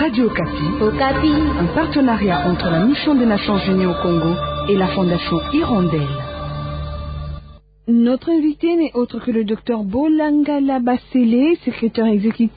Radio Okapi. Okapi. Un partenariat entre la Mission des Nations Unies au Congo et la Fondation Hirondelle. Notre invité n'est autre que le docteur Bolangala Basele, secrétaire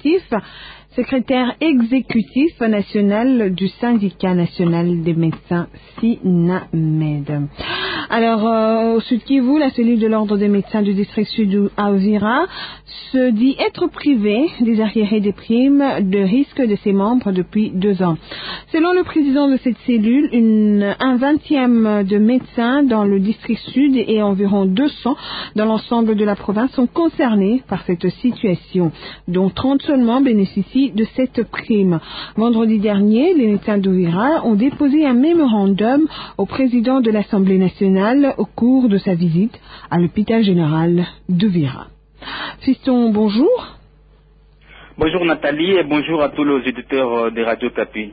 exécutif national du syndicat national des médecins SINAMED. Alors, au Sud Kivu, la cellule de l'ordre des médecins du district sud à Uvira se dit être privée des arriérés des primes de risque de ses membres depuis 2 ans. Selon le président de cette cellule, un 20e de médecins dans le district sud et environ 200 dans l'ensemble de la province sont concernés par cette situation, dont 30 seulement bénéficient de cette prime. Vendredi dernier, les médecins d'Uvira ont déposé un mémorandum au président de l'Assemblée nationale au cours de sa visite à l'hôpital général d'Uvira. Fiston, bonjour. Bonjour Nathalie et bonjour à tous les auditeurs de Radio Okapi.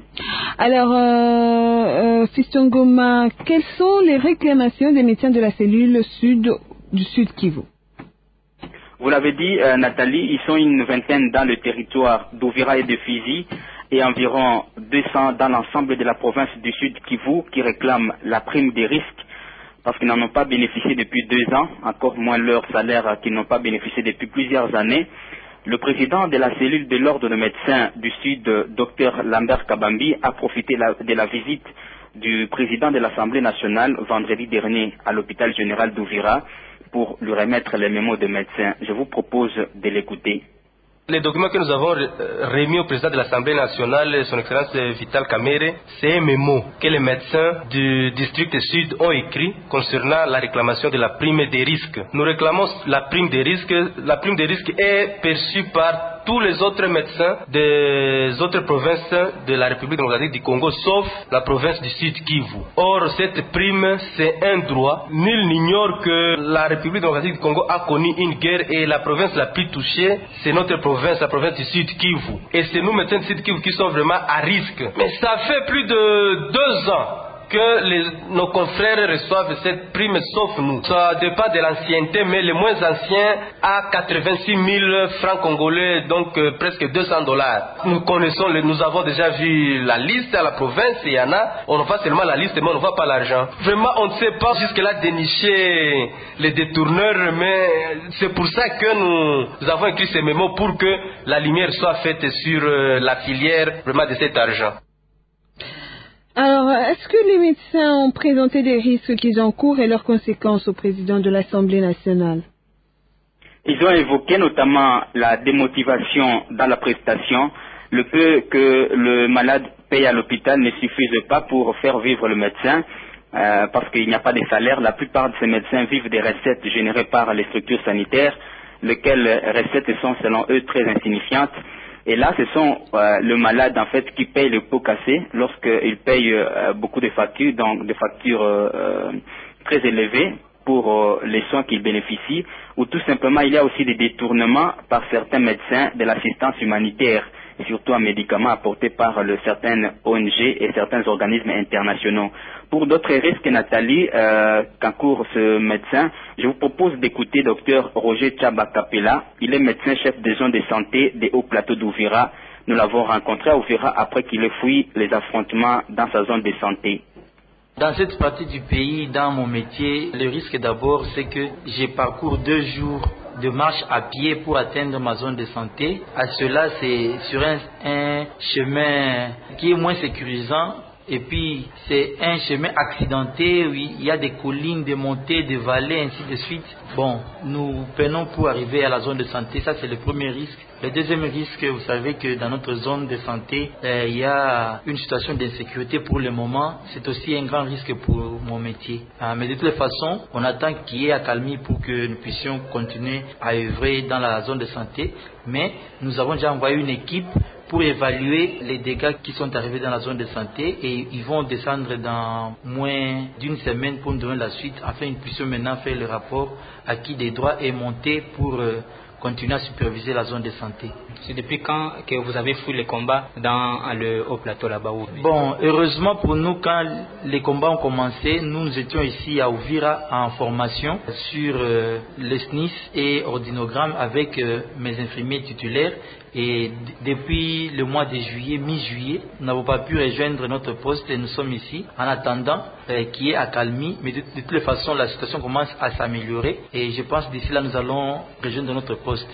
Alors, Fiston Goma, quelles sont les réclamations des médecins de la cellule du Sud Kivu? Vous l'avez dit, Nathalie, ils sont une vingtaine dans le territoire d'Uvira et de Fizi et environ 200 dans l'ensemble de la province du Sud Kivu qui réclament la prime des risques parce qu'ils n'en ont pas bénéficié depuis 2 ans, encore moins leur salaire qu'ils n'ont pas bénéficié depuis plusieurs années. Le président de la cellule de l'ordre de médecins du Sud, Dr Lambert Kabambi, a profité de la visite du président de l'Assemblée nationale vendredi dernier à l'hôpital général d'Uvira pour lui remettre les mémos de médecins. Je vous propose de l'écouter. Les documents que nous avons remis au président de l'Assemblée nationale, son Excellence Vital Kamerhe, c'est un mémo que les médecins du district sud ont écrit concernant la réclamation de la prime des risques. Nous réclamons la prime des risques. La prime des risques est perçue par tous les autres médecins des autres provinces de la République démocratique du Congo, sauf la province du Sud Kivu. Or, cette prime, c'est un droit. Nul n'ignore que la République démocratique du Congo a connu une guerre et la province la plus touchée, c'est notre province, la province du Sud Kivu. Et c'est nous, médecins du Sud Kivu, qui sommes vraiment à risque. Mais ça fait plus de 2 ans que nos confrères reçoivent cette prime, sauf nous. Ça dépend de l'ancienneté, mais les moins anciens à 86 000 francs congolais, donc presque $200. Nous connaissons, nous avons déjà vu la liste à la province, il y en a, on voit seulement la liste, mais on ne voit pas l'argent. Vraiment, on ne sait pas jusque-là dénicher les détourneurs, mais c'est pour ça que nous avons écrit ces mémos pour que la lumière soit faite sur la filière vraiment de cet argent. Alors, est-ce que les médecins ont présenté des risques qu'ils encourent et leurs conséquences au président de l'Assemblée nationale? Ils ont évoqué notamment la démotivation dans la prestation, le peu que le malade paye à l'hôpital ne suffise pas pour faire vivre le médecin, parce qu'il n'y a pas de salaire. La plupart de ces médecins vivent des recettes générées par les structures sanitaires, lesquelles recettes sont selon eux très insignifiantes. Et là, ce sont le malade en fait qui paye le pot cassé lorsqu'il paye beaucoup de factures, donc des factures très élevées pour les soins qu'il bénéficie, ou tout simplement il y a aussi des détournements par certains médecins de l'assistance humanitaire, surtout en médicaments apportés par certaines ONG et certains organismes internationaux. Pour d'autres risques, Nathalie, qu'encourt ce médecin, je vous propose d'écouter Dr Roger Tchabakapela. Il est médecin-chef des zones de santé des hauts plateaux d'Uvira. Nous l'avons rencontré à Uvira après qu'il ait fui les affrontements dans sa zone de santé. Dans cette partie du pays, dans mon métier, le risque d'abord, c'est que je parcours 2 jours de marche à pied pour atteindre ma zone de santé. À cela, c'est sur un chemin qui est moins sécurisant. Et puis, c'est un chemin accidenté, oui, il y a des collines, des montées, des vallées, ainsi de suite. Bon, nous peinons pour arriver à la zone de santé, ça c'est le premier risque. Le deuxième risque, vous savez que dans notre zone de santé, il y a une situation d'insécurité pour le moment. C'est aussi un grand risque pour mon métier. Mais de toutes les façons, on attend qu'il y ait accalmie pour que nous puissions continuer à œuvrer dans la zone de santé. Mais nous avons déjà envoyé une équipe pour évaluer les dégâts qui sont arrivés dans la zone de santé et ils vont descendre dans moins d'1 semaine pour nous donner la suite afin que nous puissions maintenant faire le rapport acquis des droits et monter pour continuer à superviser la zone de santé. C'est depuis quand que vous avez fui les combats dans le haut plateau là-bas? Bon, heureusement pour nous, quand les combats ont commencé, nous étions ici à Uvira en formation sur le SNIS et ordinogramme avec mes infirmiers titulaires. Et depuis le mois de juillet, mi-juillet, nous n'avons pas pu rejoindre notre poste et nous sommes ici en attendant qu'il y ait accalmie. Mais de toutes les façons, la situation commence à s'améliorer et je pense d'ici là, nous allons rejoindre notre poste.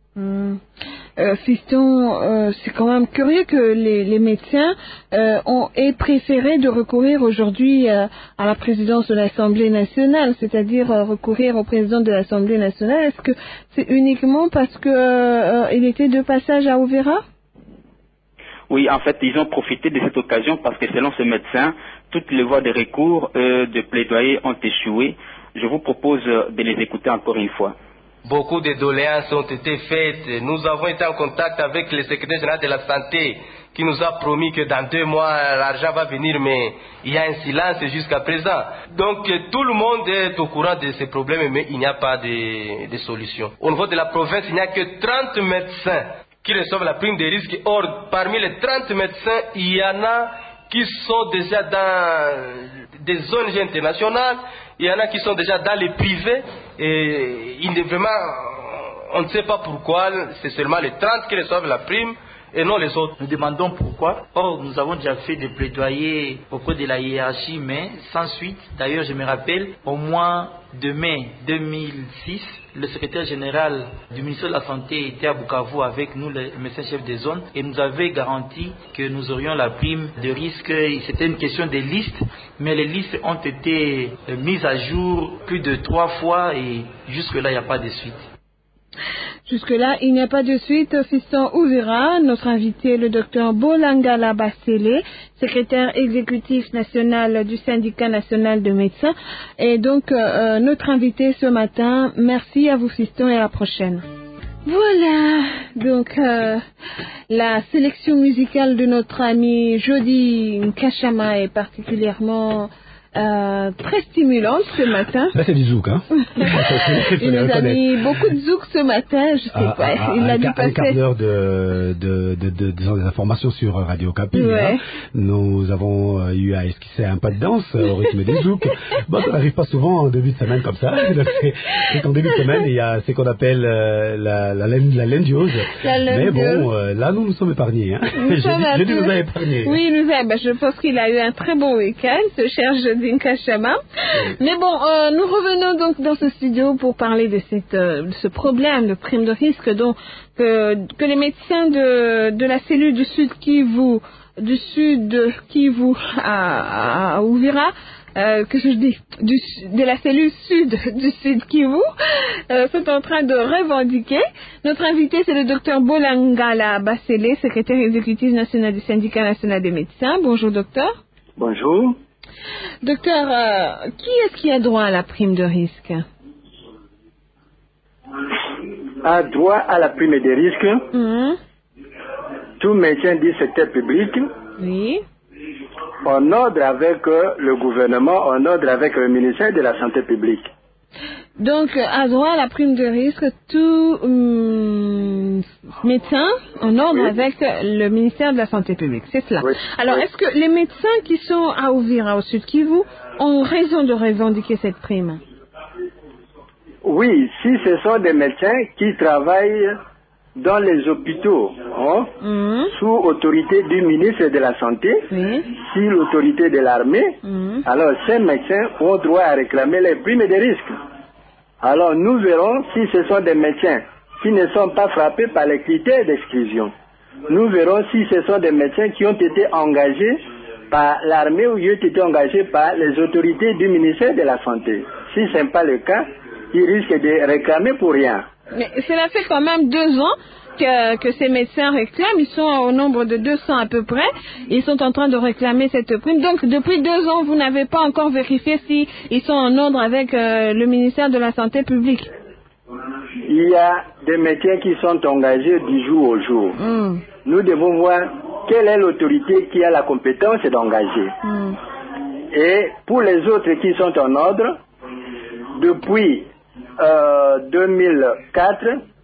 Fiston, c'est quand même curieux que les médecins aient préféré de recourir aujourd'hui à la présidence de l'Assemblée nationale, c'est-à-dire recourir au président de l'Assemblée nationale. Est-ce que c'est uniquement parce que il était de passage à Uvira? Oui, en fait, ils ont profité de cette occasion parce que selon ce médecin, toutes les voies de recours de plaidoyer ont échoué. Je vous propose de les écouter encore une fois. Beaucoup de doléances ont été faites. Nous avons été en contact avec le secrétaire général de la santé qui nous a promis que dans 2 mois l'argent va venir, mais il y a un silence jusqu'à présent. Donc tout le monde est au courant de ces problèmes, mais il n'y a pas de solution. Au niveau de la province, il n'y a que 30 médecins qui reçoivent la prime de risque. Or, parmi les 30 médecins, il y en a qui sont déjà dans des ONG internationales, il y en a qui sont déjà dans les privés, et vraiment, on ne sait pas pourquoi, c'est seulement les 30 qui reçoivent la prime, et non les autres. Nous demandons pourquoi. Or, nous avons déjà fait des plaidoyers auprès de la hiérarchie, mais sans suite. D'ailleurs, je me rappelle, au mois de mai 2006, le secrétaire général du ministère de la Santé était à Bukavu avec nous, les médecins chefs des zones, et nous avait garanti que nous aurions la prime de risque. C'était une question des listes, mais les listes ont été mises à jour plus de 3 fois, et jusque-là, il n'y a pas de suite. Jusque-là, il n'y a pas de suite. Fiston Uvira, notre invité, le docteur Bolangala Basele, secrétaire exécutif national du syndicat national de médecins. Et donc, notre invité ce matin. Merci à vous, Fiston, et à la prochaine. Voilà, donc la sélection musicale de notre ami Jody Nkashama est particulièrement très stimulante ce matin. Là, c'est du zouk, hein. Il nous a mis beaucoup de zouk ce matin, je sais pas. Il a dû passer un quart d'heure des informations sur Radio Capi. Ouais. Hein. Nous avons eu à esquisser un pas de danse au rythme des zouk. Bon, ça n'arrive pas souvent en début de semaine comme ça. C'est qu'en début de semaine, il y a ce qu'on appelle la lendiose. Mais bon, là, nous sommes épargnés. Hein. Je nous a épargnés. Oui, je pense qu'il a eu un très bon week-end, ce cher Jody Nkashama. Mais bon, nous revenons donc dans ce studio pour parler de ce problème de prime de risque que les médecins de la cellule du Sud Kivu à Uvira, de la cellule sud du Sud Kivu, sont en train de revendiquer. Notre invité, c'est le docteur Bolangala Basele, secrétaire exécutif national du syndicat national des médecins. Bonjour, docteur. Bonjour. Docteur, qui est-ce qui a droit à la prime de risque? A droit à la prime de risque tout médecin du secteur public, oui, en ordre avec le gouvernement, en ordre avec le ministère de la Santé publique. Donc, a droit à la prime de risque tout médecin en ordre avec le ministère de la Santé publique, c'est cela. Oui. Alors, est-ce que les médecins qui sont à Uvira, au Sud Kivu, ont raison de revendiquer cette prime? Oui, si ce sont des médecins qui travaillent dans les hôpitaux, sous autorité du ministre de la Santé, sous l'autorité de l'armée, alors ces médecins ont droit à réclamer les primes de risque. Alors nous verrons si ce sont des médecins qui ne sont pas frappés par les critères d'exclusion. Nous verrons si ce sont des médecins qui ont été engagés par l'armée ou qui ont été engagés par les autorités du ministère de la Santé. Si ce n'est pas le cas, ils risquent de réclamer pour rien. Mais cela fait quand même 2 ans que ces médecins réclament. Ils sont au nombre de 200 à peu près. Ils sont en train de réclamer cette prime. Donc, depuis 2 ans, vous n'avez pas encore vérifié s'ils sont en ordre avec le ministère de la Santé publique. Il y a des médecins qui sont engagés du jour au jour. Nous devons voir quelle est l'autorité qui a la compétence d'engager. Et pour les autres qui sont en ordre, depuis 2004,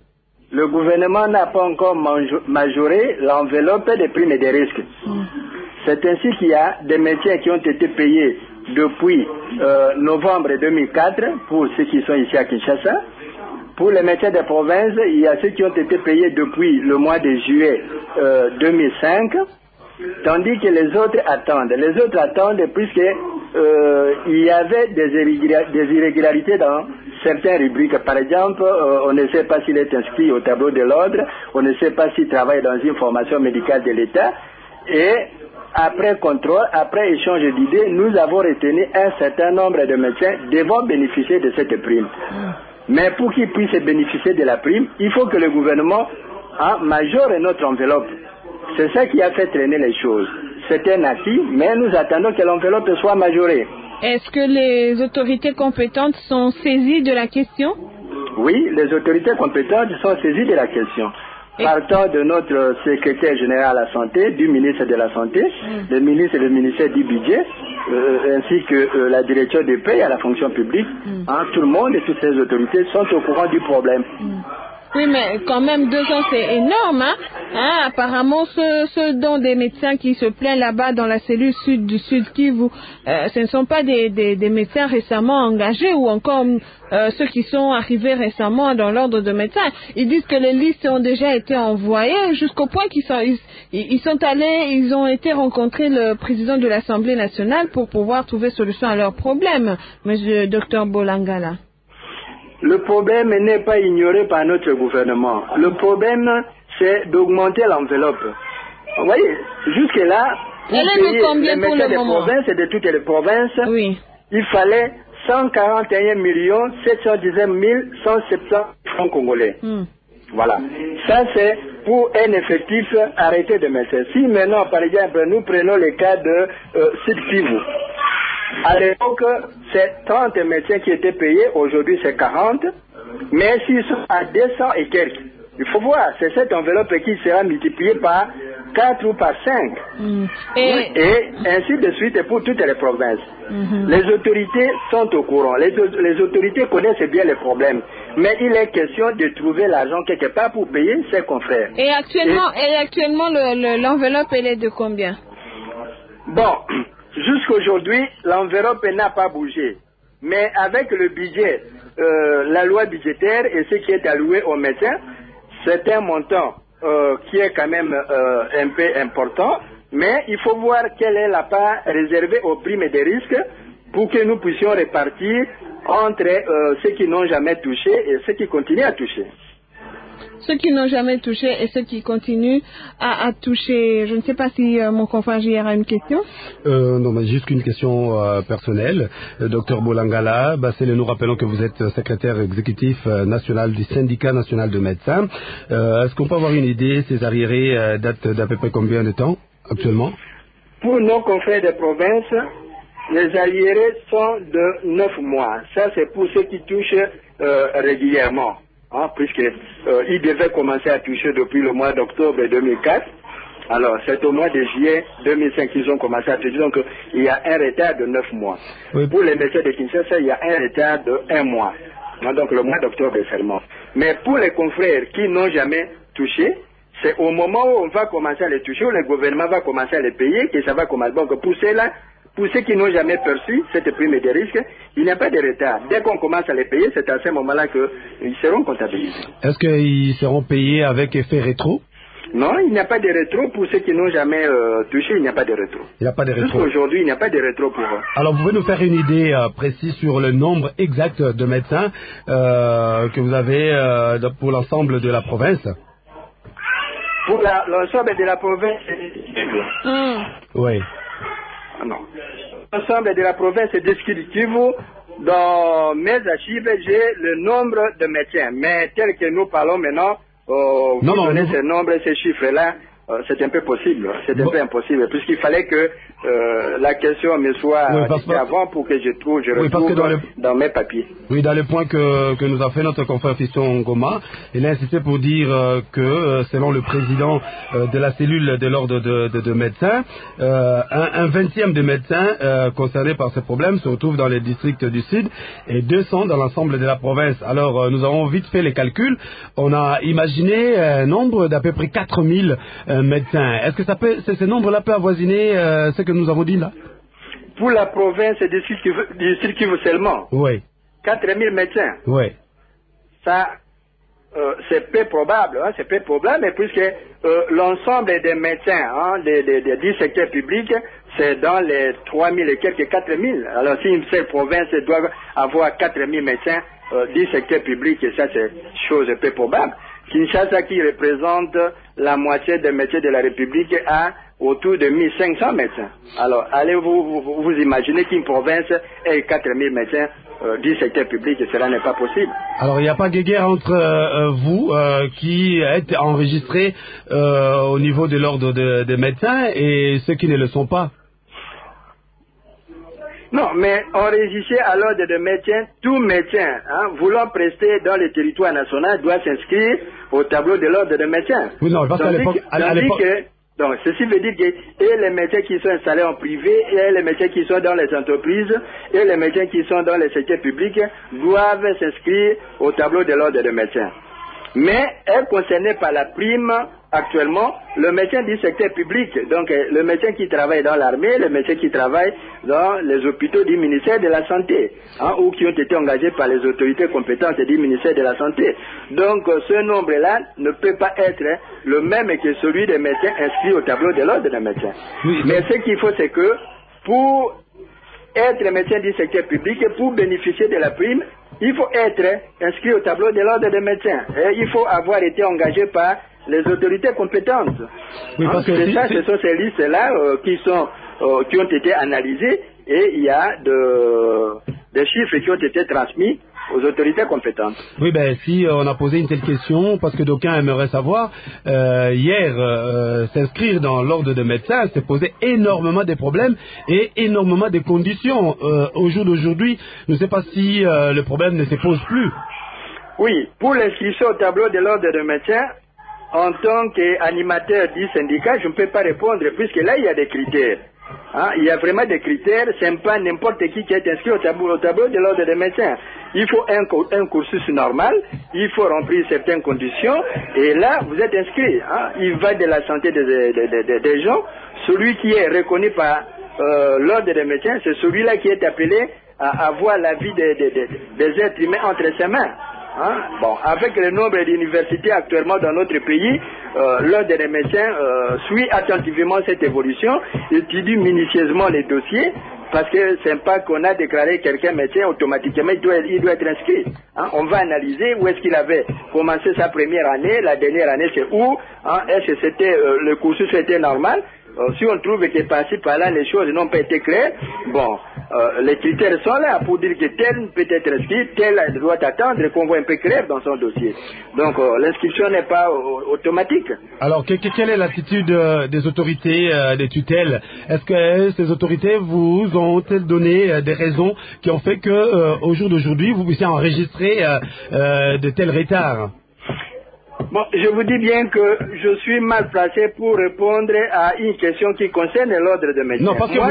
le gouvernement n'a pas encore majoré l'enveloppe des primes et des risques. C'est ainsi qu'il y a des médecins qui ont été payés depuis novembre 2004 pour ceux qui sont ici à Kinshasa. Pour les médecins des provinces, il y a ceux qui ont été payés depuis le mois de juillet 2005, tandis que les autres attendent. Les autres attendent puisque il y avait des irrégularités dans certaines rubriques. Par exemple, on ne sait pas s'il est inscrit au tableau de l'ordre, on ne sait pas s'il travaille dans une formation médicale de l'État. Et après contrôle, après échange d'idées, nous avons retenu un certain nombre de médecins devant bénéficier de cette prime. Mais pour qu'ils puissent bénéficier de la prime, il faut que le gouvernement majore notre enveloppe. C'est ça qui a fait traîner les choses. C'est un acquis, mais nous attendons que l'enveloppe soit majorée. Est-ce que les autorités compétentes sont saisies de la question? Oui, les autorités compétentes sont saisies de la question. Partant de notre secrétaire général à la santé, du ministre de la Santé, le ministre et le ministère du Budget, ainsi que la direction des paies à la fonction publique, tout le monde et toutes ces autorités sont au courant du problème. Oui, mais quand même 2 ans, c'est énorme. Apparemment, ceux dont des médecins qui se plaignent là-bas dans la cellule sud du Sud Kivu, ce ne sont pas des médecins récemment engagés ou encore ceux qui sont arrivés récemment dans l'ordre de médecins. Ils disent que les listes ont déjà été envoyées jusqu'au point qu'ils ont été rencontrer le président de l'Assemblée nationale pour pouvoir trouver solution à leurs problèmes, monsieur Dr Bolangala. Le problème n'est pas ignoré par notre gouvernement. Le problème, c'est d'augmenter l'enveloppe. Vous voyez, jusque-là, pour payer les médecins des provinces et de toutes les provinces, il fallait 141 719 170 francs congolais. Voilà. Ça, c'est pour un effectif arrêté de médecins. Si maintenant, par exemple, nous prenons le cas de Sud Kivu, à l'époque, c'est 30 médecins qui étaient payés, aujourd'hui c'est 40, mais s'ils sont à 200 et quelques, il faut voir, c'est cette enveloppe qui sera multipliée par 4 ou par 5. Et ainsi de suite pour toutes les provinces. Les autorités sont au courant, les autorités connaissent bien les problèmes, mais il est question de trouver l'argent quelque part pour payer ses confrères. Et actuellement l'enveloppe, elle est de combien? Bon, jusqu'aujourd'hui, l'enveloppe n'a pas bougé. Mais avec le budget, la loi budgétaire et ce qui est alloué aux médecins, c'est un montant qui est quand même un peu important. Mais il faut voir quelle est la part réservée aux primes et des risques pour que nous puissions répartir entre ceux qui n'ont jamais touché et ceux qui continuent à toucher. Ceux qui n'ont jamais touché et ceux qui continuent à toucher. Je ne sais pas si mon confrère JR a une question. Non, mais juste une question personnelle. Docteur Bolangala, nous rappelons que vous êtes secrétaire exécutif national du syndicat national de médecins. Est-ce qu'on peut avoir une idée, ces arriérés datent d'à peu près combien de temps actuellement? Pour nos confrères de province, les arriérés sont de 9 mois. Ça, c'est pour ceux qui touchent régulièrement. Puisqu'ils devaient commencer à toucher depuis le mois d'octobre 2004. Alors, c'est au mois de juillet 2005 qu'ils ont commencé à toucher. Donc, il y a un retard de 9 mois. Oui. Pour les médecins de Kinshasa, il y a un retard de 1 mois. Donc, le mois d'octobre seulement. Mais pour les confrères qui n'ont jamais touché, c'est au moment où on va commencer à les toucher, où le gouvernement va commencer à les payer, que ça va commencer. Donc, pour ceux-là, pour ceux qui n'ont jamais perçu cette prime de risque, il n'y a pas de retard. Dès qu'on commence à les payer, c'est à ce moment-là qu'ils seront comptabilisés. Est-ce qu'ils seront payés avec effet rétro? Non, il n'y a pas de rétro pour ceux qui n'ont jamais touché, il n'y a pas de rétro. Il n'y a pas de rétro. Jusqu'aujourd'hui, il n'y a pas de rétro pour eux. Alors, vous pouvez nous faire une idée précise sur le nombre exact de médecins que vous avez pour l'ensemble de la province? Pour l'ensemble de la province, Oui. Non. L'ensemble de la province est descriptif. Dans mes archives, j'ai le nombre de médecins. Mais tel que nous parlons maintenant, vous donnez ces nombres, ces chiffres-là, c'est un peu possible, c'est un peu impossible, puisqu'il fallait que la question me soit dite avant pour que je retrouve dans mes papiers. Oui, dans le point que nous a fait notre confrère Fiston Ngoma, il a insisté pour dire que selon le président de la cellule de l'ordre de médecins, un 20e de médecins concernés par ce problème se retrouve dans les districts du Sud et 200 dans l'ensemble de la province. Alors nous avons vite fait les calculs, on a imaginé un nombre d'à peu près 4000 médecins. Est-ce que ce nombre-là peut avoisiner ce que nous avons dit là? Pour la province du Sud Kivu seulement? Oui. 4000 médecins? Oui. Ça, c'est peu probable, hein, c'est peu probable, mais puisque l'ensemble des médecins des 10 secteurs publics, c'est dans les 3000 et quelques 4000. Alors si une seule province doit avoir 4000 médecins, 10 secteurs publics, et ça c'est chose peu probable. Kinshasa, qui représente la moitié des médecins de la République, a autour de 1500 médecins. Alors, allez-vous imaginer qu'une province ait 4000 médecins, 10 secteurs publics, cela n'est pas possible. Alors, il n'y a pas de guerre entre vous, qui êtes enregistrés au niveau de l'ordre des médecins, et ceux qui ne le sont pas? Non, mais enregistré à l'ordre de médecins, tout médecin voulant prester dans le territoire national doit s'inscrire au tableau de l'ordre de médecins. Oui, non, parce qu'à l'époque... Donc, ceci veut dire que et les médecins qui sont installés en privé, et les médecins qui sont dans les entreprises, et les médecins qui sont dans les secteurs publics doivent s'inscrire au tableau de l'ordre de médecins. Mais est concerné par la prime actuellement le médecin du secteur public, donc le médecin qui travaille dans l'armée, le médecin qui travaille dans les hôpitaux du ministère de la Santé, ou qui ont été engagés par les autorités compétentes du ministère de la Santé. Donc ce nombre-là ne peut pas être le même que celui des médecins inscrits au tableau de l'ordre des médecins. Oui. Mais ce qu'il faut, c'est que pour être médecin du secteur public, pour bénéficier de la prime, il faut être inscrit au tableau de l'ordre des médecins. Et il faut avoir été engagé par les autorités compétentes. Oui, parce que ce sont ces listes-là qui ont été analysées et il y a des chiffres qui ont été transmis aux autorités compétentes. Oui, ben si on a posé une telle question, parce que d'aucuns aimeraient savoir, hier, s'inscrire dans l'ordre de médecins, c'est poser énormément de problèmes et énormément de conditions. Au jour d'aujourd'hui, je ne sais pas si le problème ne se pose plus. Oui, pour l'inscription au tableau de l'ordre de médecins, en tant qu'animateur du syndicat, je ne peux pas répondre, puisque là, il y a des critères. Il y a vraiment des critères, ce n'est pas n'importe qui est inscrit au tableau de l'ordre des médecins. Il faut un cursus normal, il faut remplir certaines conditions, et là, vous êtes inscrit. Il va de la santé des gens. Celui qui est reconnu par l'ordre des médecins, c'est celui-là qui est appelé à avoir la vie des êtres humains entre ses mains. Bon, avec le nombre d'universités actuellement dans notre pays, l'ordre des médecins suit attentivement cette évolution, étudie minutieusement les dossiers, parce que c'est pas qu'on a déclaré quelqu'un médecin, automatiquement il doit être inscrit. On va analyser où est-ce qu'il avait commencé sa première année, la dernière année c'est où, est-ce que c'était le cursus était normal. Si on trouve que par-ci par-là les choses n'ont pas été claires, bon, les critères sont là pour dire que tel peut être inscrit, tel doit attendre qu'on voit un peu clair dans son dossier. Donc l'inscription n'est pas automatique. Alors quelle est l'attitude des autorités des tutelles? Est-ce que ces autorités vous ont-elles donné des raisons qui ont fait que au jour d'aujourd'hui vous puissiez enregistrer de tels retards? Bon, je vous dis bien que je suis mal placé pour répondre à une question qui concerne l'ordre de médecins. Non, parce que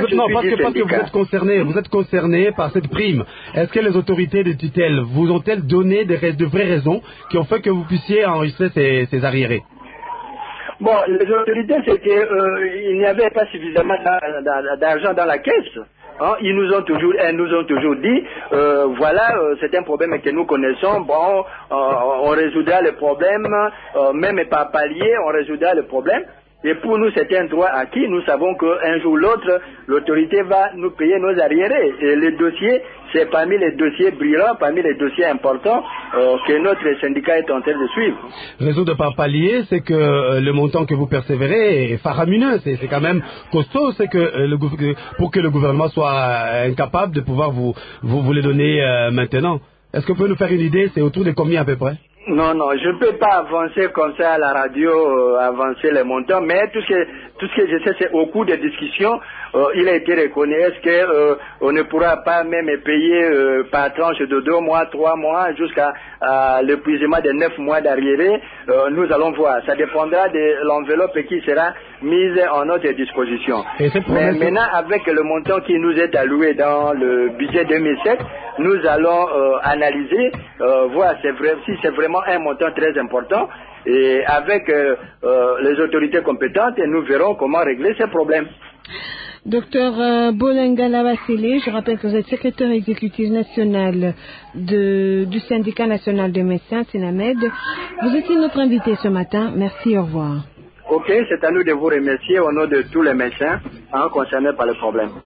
vous êtes concerné par cette prime. Est-ce que les autorités de tutelle vous ont-elles donné de vraies raisons qui ont fait que vous puissiez enregistrer ces arriérés? Bon, les autorités, c'est qu'il n'y avait pas suffisamment d'argent dans la caisse. Ils nous ont toujours dit, voilà, c'est un problème que nous connaissons, bon, on résoudra le problème, même par palier, on résoudra le problème. Et pour nous, c'est un droit acquis. Nous savons qu'un jour ou l'autre, l'autorité va nous payer nos arriérés. Et les dossiers, c'est parmi les dossiers brillants, parmi les dossiers importants que notre syndicat est en train de suivre. Résoudre par palier, c'est que le montant que vous persévérez est faramineux. C'est quand même costaud. C'est que pour que le gouvernement soit incapable de pouvoir vous les donner maintenant. Est-ce que vous pouvez nous faire une idée? C'est autour de combien à peu près? Non, je ne peux pas avancer comme ça à la radio, avancer les montants, mais tout ce que je sais, c'est au cours des discussions, il a été reconnu. Est-ce que on ne pourra pas même payer par tranche de 2 mois, 3 mois, jusqu'à l'épuisement des 9 mois d'arriéré? Nous allons voir. Ça dépendra de l'enveloppe qui sera mise en notre disposition. Mais maintenant, avec le montant qui nous est alloué dans le budget 2007, nous allons analyser, voir si c'est vraiment un montant très important, et avec les autorités compétentes, nous verrons comment régler ces problèmes. Docteur Bolengala Basile, je rappelle que vous êtes secrétaire exécutif national du syndicat national des médecins, SINAMED. Vous étiez notre invité ce matin. Merci, au revoir. Ok, c'est à nous de vous remercier au nom de tous les médecins concernés par le problème.